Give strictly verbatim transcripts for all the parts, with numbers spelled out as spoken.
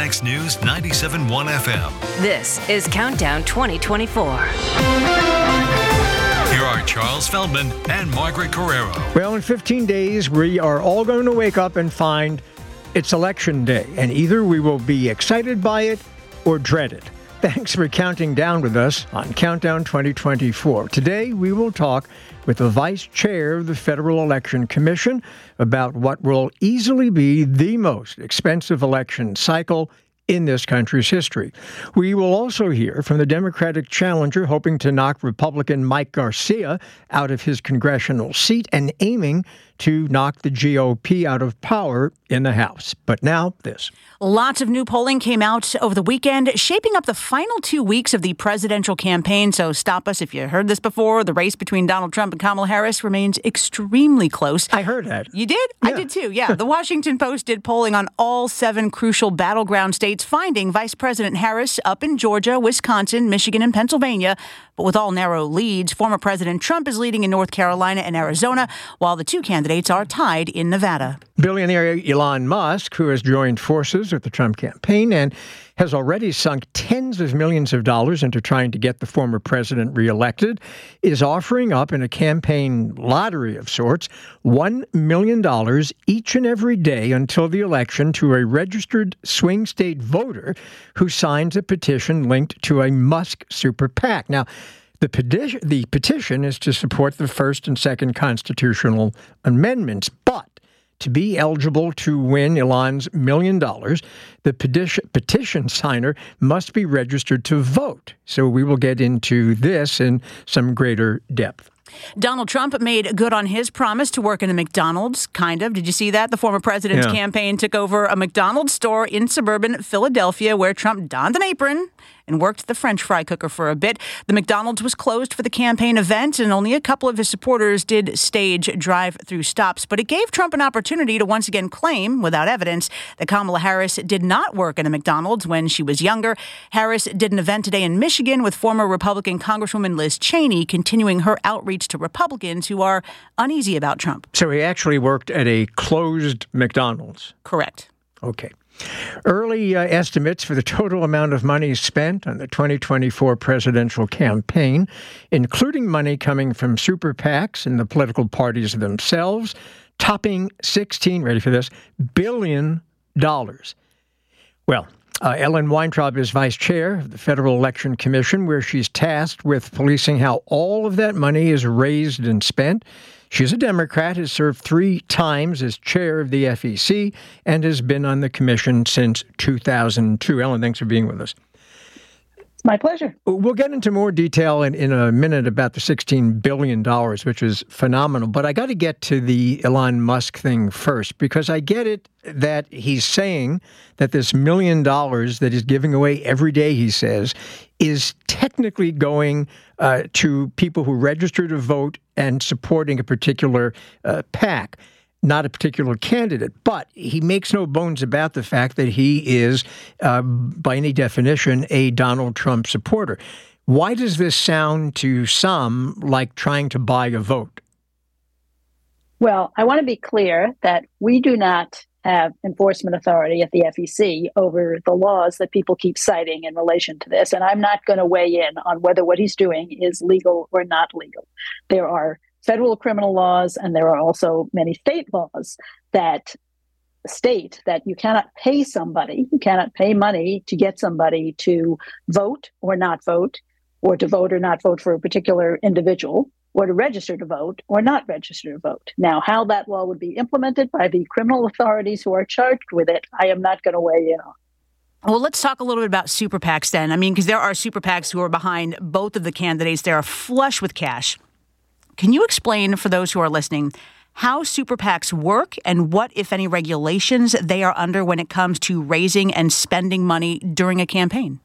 Fairfax News ninety-seven point one F M. This is Countdown twenty twenty-four. Here are Charles Feldman and Margaret Carrero. Well, in fifteen days, we are all going to wake up and find it's election day, and either we will be excited by it or dread it. Thanks for counting down with us on Countdown twenty twenty-four. Today, we will talk with the Vice Chair of the Federal Election Commission about what will easily be the most expensive election cycle in this country's history. We will also hear from the Democratic challenger hoping to knock Republican Mike Garcia out of his congressional seat and aiming to knock the G O P out of power in the House. But now, this. Lots of new polling came out over the weekend, shaping up the final two weeks of the presidential campaign. So stop us if you heard this before. The race between Donald Trump and Kamala Harris remains extremely close. I heard that. You did? Yeah. I did too, yeah. The Washington Post did polling on all seven crucial battleground states, finding Vice President Harris up in Georgia, Wisconsin, Michigan, and Pennsylvania. But with all narrow leads, former President Trump is leading in North Carolina and Arizona, while the two candidates are tied in Nevada. Billionaire Elon Musk, who has joined forces with the Trump campaign and has already sunk tens of millions of dollars into trying to get the former president reelected, is offering up in a campaign lottery of sorts one million dollars each and every day until the election to a registered swing state voter who signs a petition linked to a Musk super PAC. Now, The petition, the petition is to support the First and Second Constitutional Amendments, but to be eligible to win Elon's million dollars, the petition, petition signer must be registered to vote. So we will get into this in some greater depth. Donald Trump made good on his promise to work in a McDonald's, kind of. Did you see that? The former president's yeah. campaign took over a McDonald's store in suburban Philadelphia where Trump donned an apron and worked the French fry cooker for a bit. The McDonald's was closed for the campaign event, and only a couple of his supporters did stage drive-through stops. But it gave Trump an opportunity to once again claim, without evidence, that Kamala Harris did not work in a McDonald's when she was younger. Harris did an event today in Michigan with former Republican Congresswoman Liz Cheney, continuing her outreach to Republicans who are uneasy about Trump. So he actually worked at a closed McDonald's. Correct. Okay. Early uh, estimates for the total amount of money spent on the twenty twenty-four presidential campaign, including money coming from super PACs and the political parties themselves, topping sixteen, ready for this, billion dollars. Well, uh, Ellen Weintraub is vice chair of the Federal Election Commission, where she's tasked with policing how all of that money is raised and spent. She's a Democrat, has served three times as chair of the F E C, and has been on the commission since two thousand two. Ellen, thanks for being with us. My pleasure. We'll get into more detail in, in a minute about the sixteen billion dollars, which is phenomenal. But I got to get to the Elon Musk thing first, because I get it that he's saying that this million dollars that he's giving away every day, he says, is technically going uh, to people who register to vote and supporting a particular uh, PAC, not a particular candidate. But he makes no bones about the fact that he is, uh, by any definition, a Donald Trump supporter. Why does this sound to some like trying to buy a vote? Well, I want to be clear that we do not have enforcement authority at the F E C over the laws that people keep citing in relation to this. And I'm not going to weigh in on whether what he's doing is legal or not legal. There are federal criminal laws, and there are also many state laws that state that you cannot pay somebody, you cannot pay money to get somebody to vote or not vote, or to vote or not vote for a particular individual, or to register to vote or not register to vote. Now, how that law would be implemented by the criminal authorities who are charged with it, I am not going to weigh in on. Well, let's talk a little bit about super PACs then. I mean, because there are super PACs who are behind both of the candidates. They are flush with cash. Can you explain for those who are listening how super PACs work and what, if any, regulations they are under when it comes to raising and spending money during a campaign?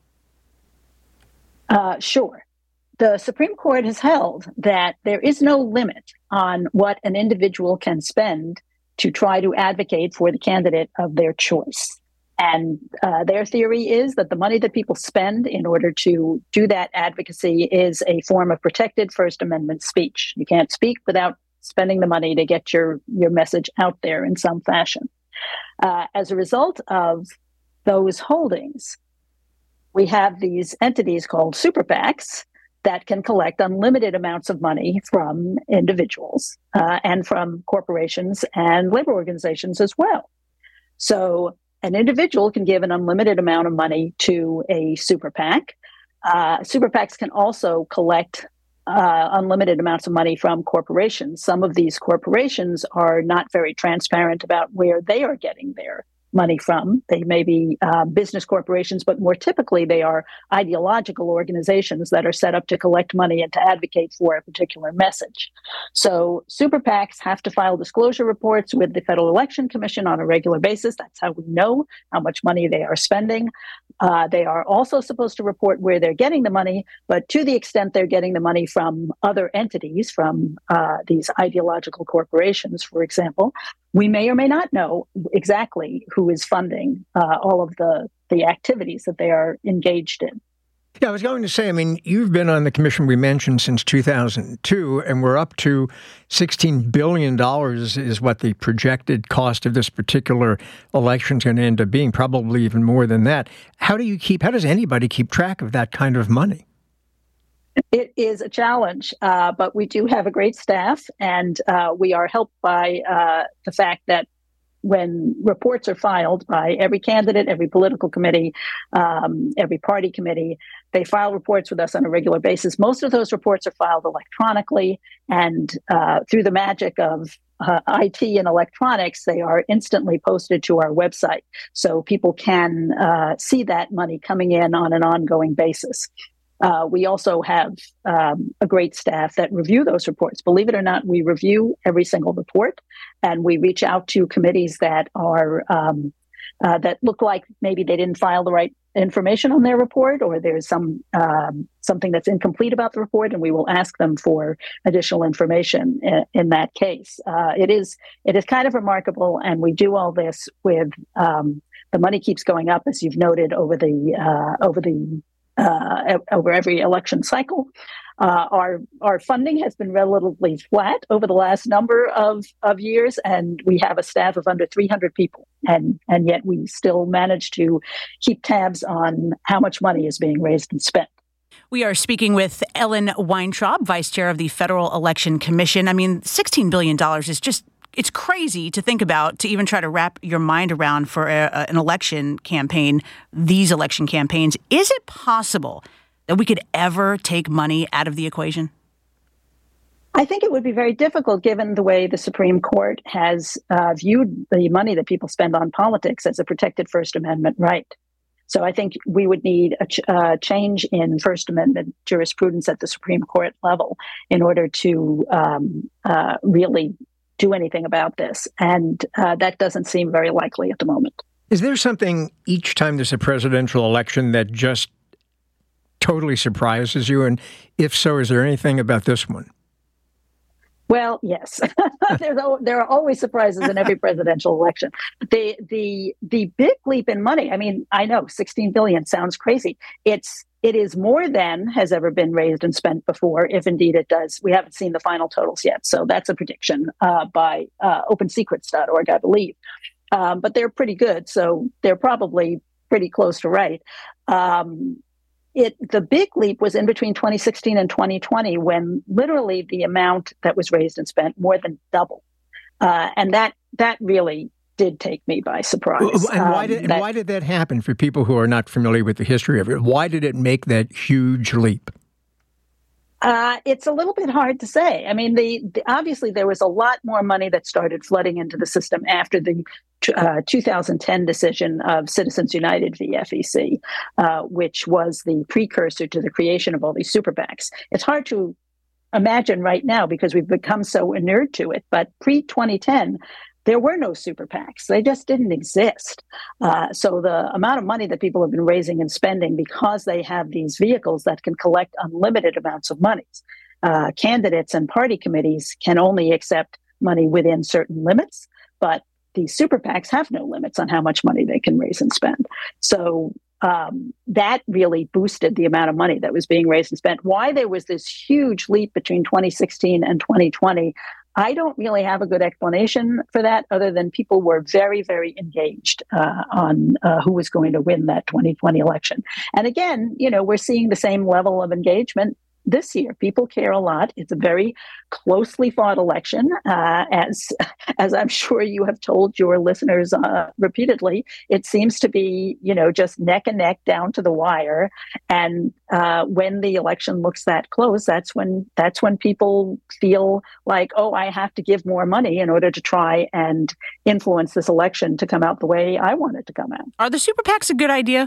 Uh, sure. The Supreme Court has held that there is no limit on what an individual can spend to try to advocate for the candidate of their choice. And uh, their theory is that the money that people spend in order to do that advocacy is a form of protected First Amendment speech. You can't speak without spending the money to get your, your message out there in some fashion. Uh, as a result of those holdings, we have these entities called super PACs that can collect unlimited amounts of money from individuals uh, and from corporations and labor organizations as well. So an individual can give an unlimited amount of money to a super PAC. Uh, super PACs can also collect uh, unlimited amounts of money from corporations. Some of these corporations are not very transparent about where they are getting their money from. They may be uh, business corporations, but more typically they are ideological organizations that are set up to collect money and to advocate for a particular message. So super PACs have to file disclosure reports with the Federal Election Commission on a regular basis. That's how we know how much money they are spending. Uh, they are also supposed to report where they're getting the money, but to the extent they're getting the money from other entities, from uh, these ideological corporations, for example, we may or may not know exactly who is funding uh, all of the, the activities that they are engaged in. Yeah, I was going to say, I mean, you've been on the commission we mentioned since two thousand two, and we're up to sixteen billion dollars is what the projected cost of this particular election is going to end up being, probably even more than that. How do you keep, how does anybody keep track of that kind of money? It is a challenge, uh, but we do have a great staff, and uh, we are helped by uh, the fact that when reports are filed by every candidate, every political committee, um, every party committee, they file reports with us on a regular basis. Most of those reports are filed electronically, and uh, through the magic of uh, I T and electronics, they are instantly posted to our website. So people can uh, see that money coming in on an ongoing basis. Uh, we also have um, a great staff that review those reports. Believe it or not, we review every single report, and we reach out to committees that are um, uh, that look like maybe they didn't file the right information on their report, or there's some um, something that's incomplete about the report, and we will ask them for additional information in, in that case. Uh, it is it is kind of remarkable, and we do all this with um, the money keeps going up, as you've noted, over the uh, over the. Uh, over every election cycle. Uh, our our funding has been relatively flat over the last number of, of years, and we have a staff of under three hundred people, and, and yet we still manage to keep tabs on how much money is being raised and spent. We are speaking with Ellen Weintraub, Vice Chair of the Federal Election Commission. I mean, sixteen billion dollars is just it's crazy to think about, to even try to wrap your mind around for a, a, an election campaign, these election campaigns. Is it possible that we could ever take money out of the equation? I think it would be very difficult given the way the Supreme Court has uh, viewed the money that people spend on politics as a protected First Amendment right. So I think we would need a ch- uh, change in First Amendment jurisprudence at the Supreme Court level in order to um, uh, really do anything about this. And uh, that doesn't seem very likely at the moment. Is there something each time there's a presidential election that just totally surprises you? And if so, is there anything about this one? Well, yes. There's, there are always surprises in every presidential election. The the the big leap in money, I mean, I know sixteen billion dollars sounds crazy. It's It is more than has ever been raised and spent before, if indeed it does. We haven't seen the final totals yet, so that's a prediction uh, by uh, open secrets dot org, I believe. Um, but they're pretty good, so they're probably pretty close to right. Um, it the big leap was in between twenty sixteen and twenty twenty, when literally the amount that was raised and spent more than doubled, uh, and that that really did take me by surprise. And why did, um, that, and why did that happen for people who are not familiar with the history of it? Why did it make that huge leap? Uh, it's a little bit hard to say. I mean, the, the obviously there was a lot more money that started flooding into the system after the uh, two thousand ten decision of Citizens United v. F E C, uh, which was the precursor to the creation of all these super PACs. It's hard to imagine right now because we've become so inured to it, but pre twenty ten, there were no super PACs. They just didn't exist. Uh, so the amount of money that people have been raising and spending because they have these vehicles that can collect unlimited amounts of money. Uh, candidates and party committees can only accept money within certain limits, but these super PACs have no limits on how much money they can raise and spend. So um, that really boosted the amount of money that was being raised and spent. Why there was this huge leap between twenty sixteen and twenty twenty, I don't really have a good explanation for that other than people were very, very engaged uh, on uh, who was going to win that twenty twenty election. And again, you know, we're seeing the same level of engagement this year. People care a lot. It's a very closely fought election, uh, as as I'm sure you have told your listeners uh, repeatedly. It seems to be, you know, just neck and neck down to the wire. And uh, when the election looks that close, that's when that's when people feel like, oh, I have to give more money in order to try and influence this election to come out the way I want it to come out. Are the super PACs a good idea?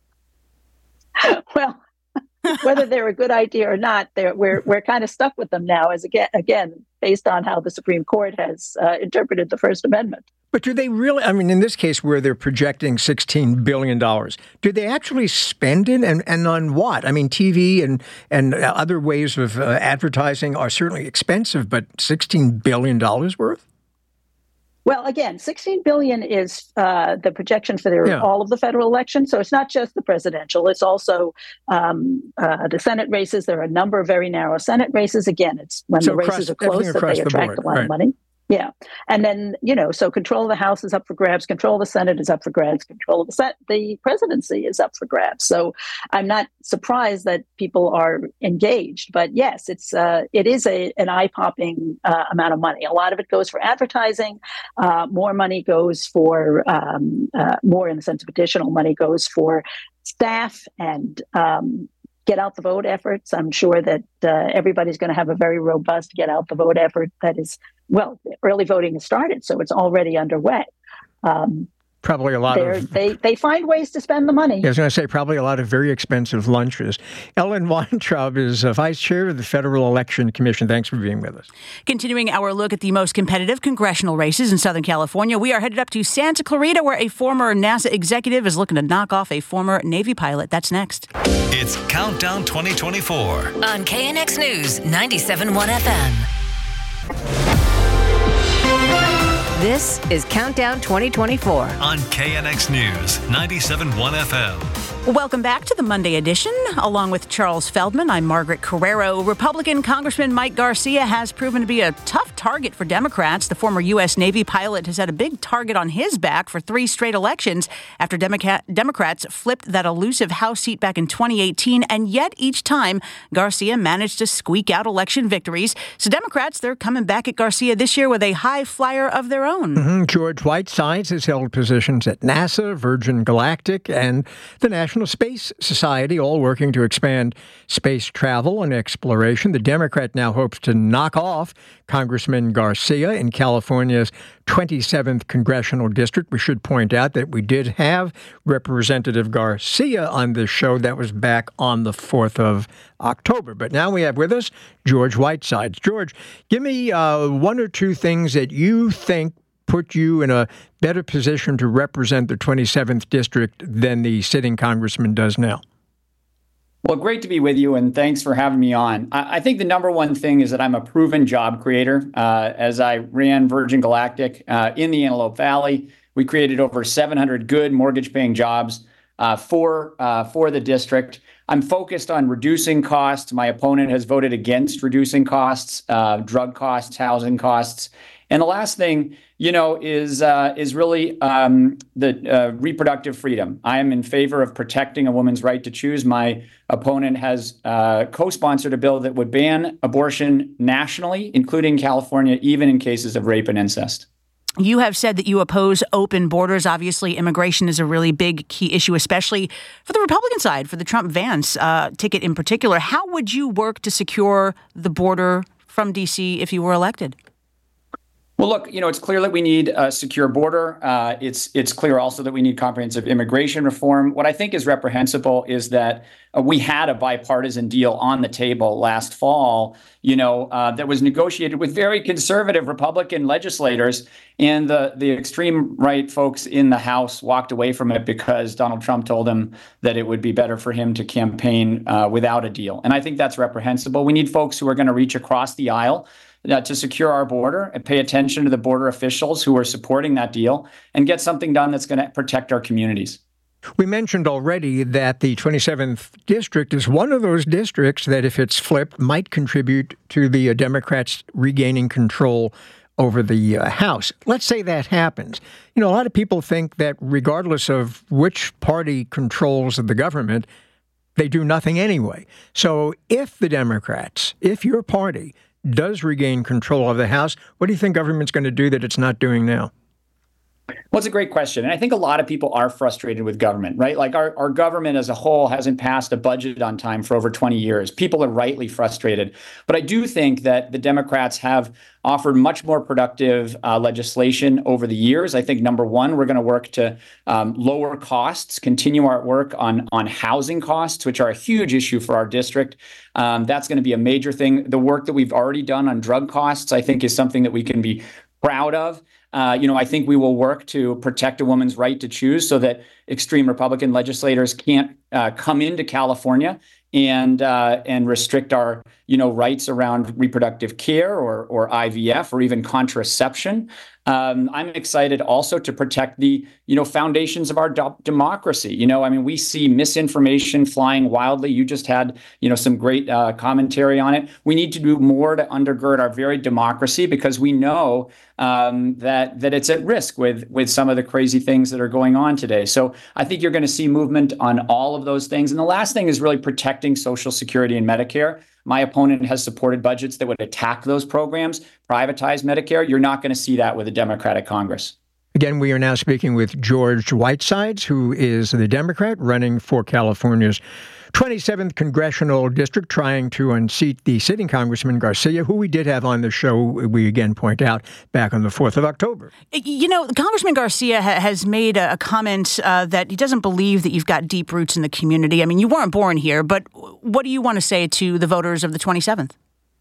Well, whether they're a good idea or not, we're we're kind of stuck with them now, as again, again based on how the Supreme Court has uh, interpreted the First Amendment. But do they really, I mean, in this case where they're projecting sixteen billion dollars, do they actually spend it and, and on what? I mean, T V and, and other ways of uh, advertising are certainly expensive, but sixteen billion dollars worth? Well, again, sixteen billion dollars is uh, the projection for the, yeah. all of the federal elections. So it's not just the presidential. It's also um, uh, the Senate races. There are a number of very narrow Senate races. Again, it's when so the races across, are close that they the attract board, a lot right. of money. Yeah. And then, you know, so control of the House is up for grabs. Control of the Senate is up for grabs. Control of the Senate, the presidency is up for grabs. So I'm not surprised that people are engaged. But yes, it's uh, it is a an eye-popping uh, amount of money. A lot of it goes for advertising. Uh, more money goes for, um, uh, more in the sense of additional money goes for staff and um get out the vote efforts. I'm sure that uh, everybody's going to have a very robust get out the vote effort that is, well, early voting has started, so it's already underway. Um, Probably a lot of... They, they find ways to spend the money. Yeah, I was going to say, probably a lot of very expensive lunches. Ellen Weintraub is uh, Vice Chair of the Federal Election Commission. Thanks for being with us. Continuing our look at the most competitive congressional races in Southern California, we are headed up to Santa Clarita, where a former NASA executive is looking to knock off a former Navy pilot. That's next. It's Countdown twenty twenty-four on K N X News ninety-seven point one F M. This is Countdown twenty twenty-four on K N X News ninety-seven point one F M. Welcome back to the Monday edition. Along with Charles Feldman, I'm Margaret Carrero. Republican Congressman Mike Garcia has proven to be a tough target for Democrats. The former U S Navy pilot has had a big target on his back for three straight elections after Democrat- Democrats flipped that elusive House seat back in twenty eighteen. And yet each time, Garcia managed to squeak out election victories. So Democrats, they're coming back at Garcia this year with a high flyer of their own. Mm-hmm. George Whitesides has held positions at NASA, Virgin Galactic, and the National Space Society, all working to expand space travel and exploration. The Democrat now hopes to knock off Congressman Garcia in California's twenty-seventh Congressional District. We should point out that we did have Representative Garcia on this show. That was back on the fourth of October. But now we have with us George Whitesides. George, give me uh, one or two things that you think put you in a better position to represent the twenty-seventh district than the sitting congressman does now. Well, great to be with you, and thanks for having me on. I, I think the number one thing is that I'm a proven job creator. Uh, as I ran Virgin Galactic uh, in the Antelope Valley, we created over seven hundred good mortgage-paying jobs uh, for uh, for the district. I'm focused on reducing costs. My opponent has voted against reducing costs, uh, drug costs, housing costs. And the last thing, you know, is uh, is really um, the uh, reproductive freedom. I am in favor of protecting a woman's right to choose. My opponent has uh, co-sponsored a bill that would ban abortion nationally, including California, even in cases of rape and incest. You have said that you oppose open borders. Obviously, immigration is a really big key issue, especially for the Republican side, for the Trump-Vance uh, ticket in particular. How would you work to secure the border from D C if you were elected? Well, look, you know, it's clear that we need a secure border. Uh, it's it's clear also that we need comprehensive immigration reform. What I think is reprehensible is that uh, we had a bipartisan deal on the table last fall, you know, uh, that was negotiated with very conservative Republican legislators. And the, the extreme right folks in the House walked away from it because Donald Trump told them that it would be better for him to campaign uh, without a deal. And I think that's reprehensible. We need folks who are going to reach across the aisle Uh, to secure our border and pay attention to the border officials who are supporting that deal and get something done that's going to protect our communities. We mentioned already that the twenty-seventh district is one of those districts that, if it's flipped, might contribute to the uh, Democrats regaining control over the uh, House. Let's say that happens. You know, a lot of people think that regardless of which party controls the government, they do nothing anyway. So if the Democrats, if your party does regain control of the House, what do you think government's going to do that it's not doing now? Well, it's a great question. And I think a lot of people are frustrated with government, right? Like our, our government as a whole hasn't passed a budget on time for over twenty years. People are rightly frustrated. But I do think that the Democrats have offered much more productive uh, legislation over the years. I think, number one, we're going to work to um, lower costs, continue our work on, on housing costs, which are a huge issue for our district. Um, that's going to be a major thing. The work that we've already done on drug costs, I think, is something that we can be proud of. Uh, you know, I think we will work to protect a woman's right to choose so that extreme Republican legislators can't uh, come into California and uh, and restrict our, you know, rights around reproductive care or or I V F or even contraception. Um, I'm excited also to protect the, you know, foundations of our do- democracy. You know, I mean, we see misinformation flying wildly. You just had, you know, some great uh, commentary on it. We need to do more to undergird our very democracy because we know um, that that it's at risk with with some of the crazy things that are going on today. So I think you're going to see movement on all of those things. And the last thing is really protecting Social Security and Medicare. My opponent has supported budgets that would attack those programs, privatize Medicare. You're not going to see that with a Democratic Congress. Again, we are now speaking with George Whitesides, who is the Democrat running for California's twenty-seventh congressional district, trying to unseat the sitting Congressman Garcia, who we did have on the show, we again point out, back on the fourth of October. You know, Congressman Garcia ha- has made a, a comment uh, that he doesn't believe that you've got deep roots in the community. I mean, you weren't born here, but what do you want to say to the voters of the twenty-seventh?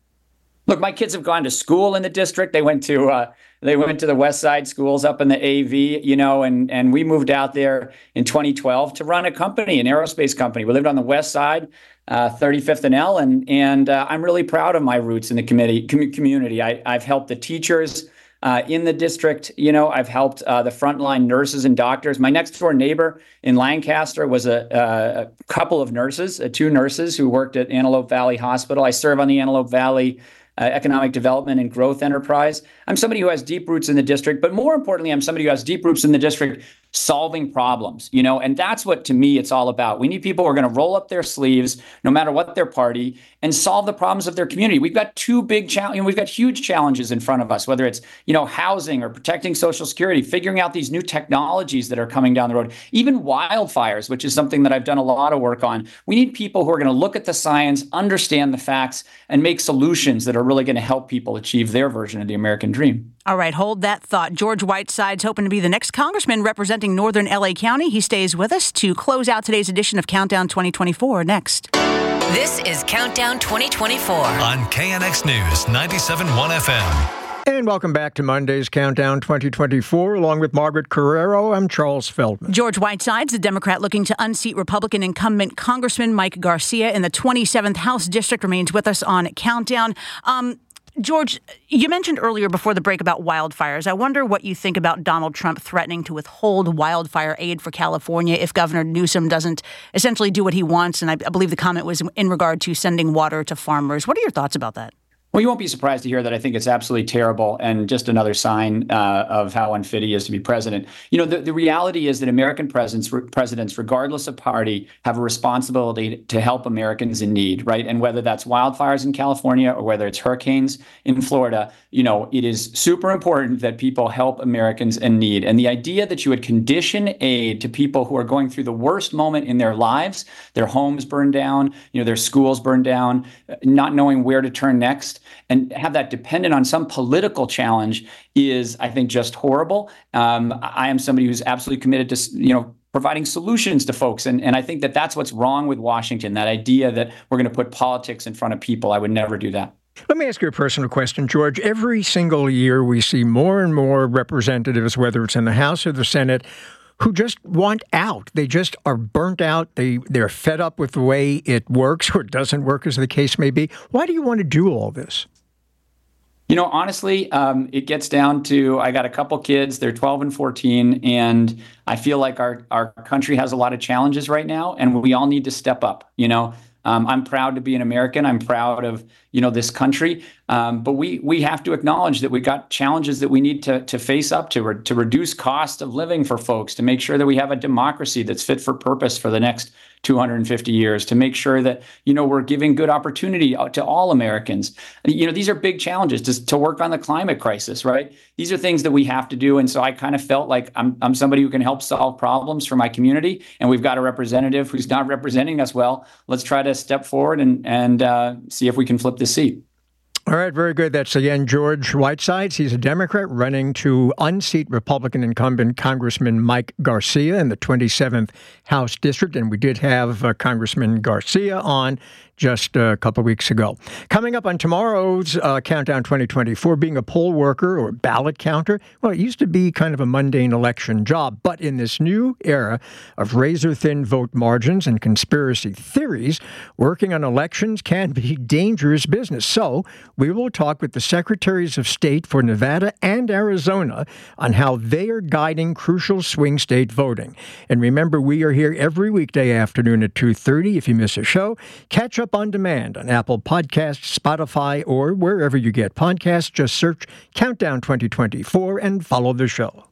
Look, my kids have gone to school in the district. They went to uh, they went to the West Side schools up in the A V, you know, and and we moved out there in twenty twelve to run a company, an aerospace company. We lived on the West Side, uh, thirty-fifth and L, and and uh, I'm really proud of my roots in the committee com- community. I, I've helped the teachers uh, in the district. You know, I've helped uh, the frontline nurses and doctors. My next door neighbor in Lancaster was a, a, a couple of nurses, uh, two nurses who worked at Antelope Valley Hospital. I serve on the Antelope Valley Uh, Economic Development and Growth Enterprise. I'm somebody who has deep roots in the district, but more importantly, I'm somebody who has deep roots in the district solving problems, you know, and that's what, to me, it's all about. We need people who are going to roll up their sleeves, no matter what their party, and solve the problems of their community. We've got two big challenges, we've got huge challenges in front of us, whether it's, you know, housing or protecting Social Security, figuring out these new technologies that are coming down the road, even wildfires, which is something that I've done a lot of work on. We need people who are going to look at the science, understand the facts, and make solutions that are really going to help people achieve their version of the American dream. All right, hold that thought. George Whitesides hoping to be the next congressman representing northern L A County. He stays with us to close out today's edition of Countdown twenty twenty-four next. This is Countdown twenty twenty-four on K N X News ninety-seven point one F M. And welcome back to Monday's Countdown twenty twenty-four. Along with Margaret Carrero, I'm Charles Feldman. George Whitesides, the Democrat looking to unseat Republican incumbent Congressman Mike Garcia in the twenty-seventh House District, remains with us on Countdown. Um, George, you mentioned earlier before the break about wildfires. I wonder what you think about Donald Trump threatening to withhold wildfire aid for California if Governor Newsom doesn't essentially do what he wants. And I, I believe the comment was in regard to sending water to farmers. What are your thoughts about that? Well, you won't be surprised to hear that I think it's absolutely terrible and just another sign uh, of how unfit he is to be president. You know, the, the reality is that American presidents, presidents, regardless of party, have a responsibility to help Americans in need, right? And whether that's wildfires in California or whether it's hurricanes in Florida, you know, it is super important that people help Americans in need. And the idea that you would condition aid to people who are going through the worst moment in their lives, their homes burned down, you know, their schools burned down, not knowing where to turn next, and have that dependent on some political challenge is, I think, just horrible. Um, I am somebody who's absolutely committed to, you know, providing solutions to folks. And, and I think that that's what's wrong with Washington, that idea that we're going to put politics in front of people. I would never do that. Let me ask you a personal question, George. Every single year we see more and more representatives, whether it's in the House or the Senate, who just want out. They just are burnt out. They, they're fed up with the way it works or it doesn't work, as the case may be. Why do you want to do all this? You know, honestly, um, it gets down to I got a couple kids. They're twelve and fourteen, and I feel like our our country has a lot of challenges right now, and we all need to step up. You know, um, I'm proud to be an American. I'm proud of you know this country, um, but we we have to acknowledge that we got challenges that we need to to face up to, to reduce cost of living for folks, to make sure that we have a democracy that's fit for purpose for the next two hundred fifty years, to make sure that, you know, we're giving good opportunity to all Americans. You know, these are big challenges to, to work on the climate crisis, right? These are things that we have to do. And so I kind of felt like I'm, I'm somebody who can help solve problems for my community. And we've got a representative who's not representing us well. Let's try to step forward and, and uh, see if we can flip the seat. All right, very good. That's again George Whitesides. He's a Democrat running to unseat Republican incumbent Congressman Mike Garcia in the twenty-seventh House District. And we did have uh, Congressman Garcia on just a couple of weeks ago. Coming up on tomorrow's uh, Countdown twenty twenty-four, being a poll worker or ballot counter, well, it used to be kind of a mundane election job. But in this new era of razor-thin vote margins and conspiracy theories, working on elections can be dangerous business. So we will talk with the Secretaries of State for Nevada and Arizona on how they are guiding crucial swing state voting. And remember, we are here every weekday afternoon at two thirty. If you miss a show, catch up on demand on Apple Podcasts, Spotify, or wherever you get podcasts. Just search Countdown twenty twenty-four and follow the show.